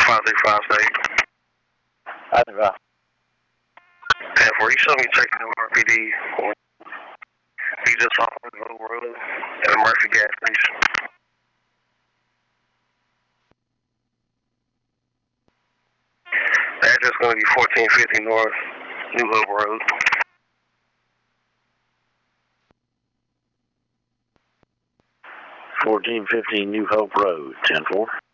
535 535. 10-4, you showed me checking the RPD. He just off the road at a Murphy gas station. The address is going to be 1450 North New Hope Road. 1450 New Hope Road, 10-4.